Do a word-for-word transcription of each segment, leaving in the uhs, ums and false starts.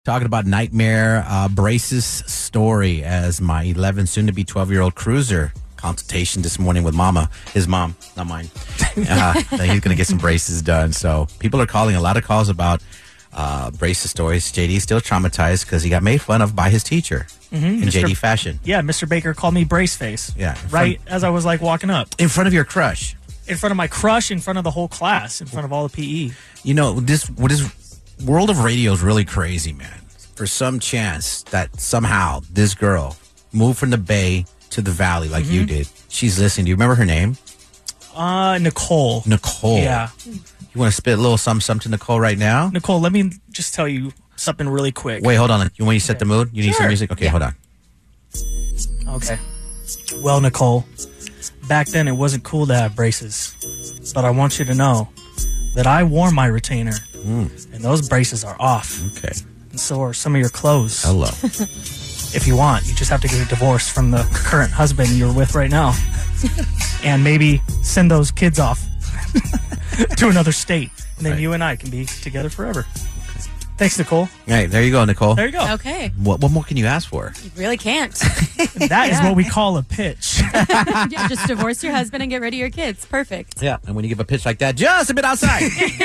Talking about nightmare uh, braces story as my eleven, soon to be twelve year old cruiser consultation this morning with Mama, his mom, not mine. Uh, that he's going to get some braces done. So people are calling a lot of calls about uh, braces stories. J D is still traumatized because he got made fun of by his teacher mm-hmm. in Mister J D fashion. Yeah, Mister Baker called me brace face. Yeah, right front, as I was like walking up in front of your crush, in front of my crush, in front of the whole class, in front of all the P E. You know, this what is. World of radio is really crazy, man. For some chance that somehow this girl moved from the Bay to the Valley like mm-hmm. you did. She's listening. Do you remember her name? Uh, Nicole. Nicole. Yeah. You want to spit a little something, something to Nicole right now? Nicole, let me just tell you something really quick. Wait, hold on. You want you set the mood? You need sure. some music? Okay, yeah. hold on. Okay. Well, Nicole, back then it wasn't cool to have braces. But I want you to know that I wore my retainer. Mm. And those braces are off. Okay. And so are some of your clothes. Hello. If you want, you just have to get a divorce from the current husband you're with right now. And maybe send those kids off to another state. And then right. you and I can be together forever. Thanks, Nicole. Hey, there you go, Nicole. There you go. Okay. What, what more can you ask for? You really can't. That yeah. is what we call a pitch. Yeah, just divorce your husband and get rid of your kids. Perfect. Yeah, and when you give a pitch like that, just a bit outside.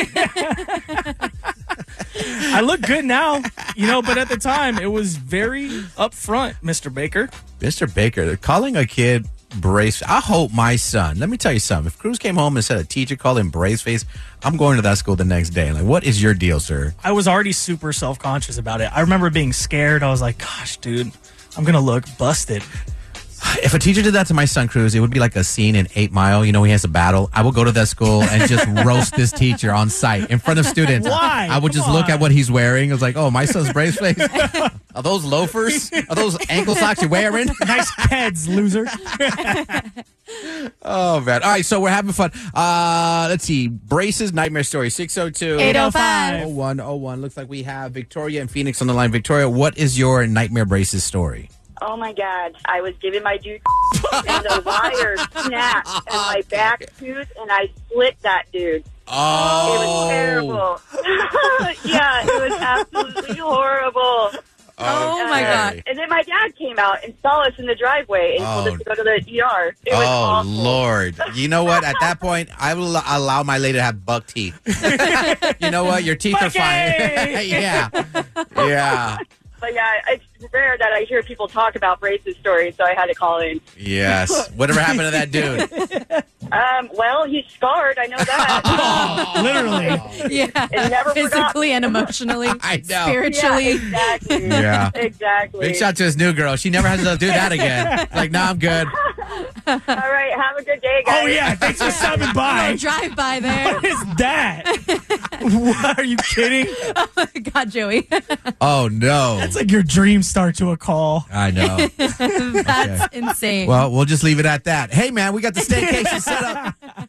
I look good now, you know, but at the time, it was very upfront, Mister Baker. Mister Baker, calling a kid brace. I hope my son, let me tell you something. If Cruz came home and said a teacher called him brace face, I'm going to that school the next day. Like, what is your deal, sir? I was already super self-conscious about it. I remember being scared. I was like, gosh, dude, I'm going to look busted. If a teacher did that to my son, Cruz, it would be like a scene in Eight Mile. You know, he has a battle. I would go to that school and just roast this teacher on site in front of students. Why? I would Come just on. look at what he's wearing. I was like, oh, my son's brace face. Are those loafers? Are those ankle socks you're wearing? Nice kids, loser. Oh, man. All right, so we're having fun. Uh, let's see. Braces, nightmare story, six oh two, eight oh five, oh one oh one. Looks like we have Victoria and Phoenix on the line. Victoria, what is your nightmare braces story? Oh, my God. I was giving my dude and the wire snapped and my back tooth, and I split that dude. Oh. It was terrible. Yeah, it was absolutely horrible. Oh, uh, my God. And then my dad came out and saw us in the driveway and Oh. told us to go to the E R. It was Oh, awful. Lord. You know what? At that point, I will allow my lady to have buck teeth. You know what? Your teeth are fine. Yeah. Yeah. But yeah, it's rare that I hear people talk about braces stories, so I had to call in. Yes. Whatever happened to that dude? Um, well, he's scarred. I know that. Oh, literally. Yeah. And never physically and emotionally. I know. Spiritually. Yeah, exactly. Yeah. Exactly. Big shout to his new girl. She never has to do that again. Like, no, nah, I'm good. All right, have a good day, guys. Oh, yeah, thanks for stopping by. No drive by there. What is that? What, are you kidding? Oh, my God, Joey. Oh, no. That's like your dream start to a call. I know. That's insane. Well, we'll just leave it at that. Hey, man, we got the staycation set up.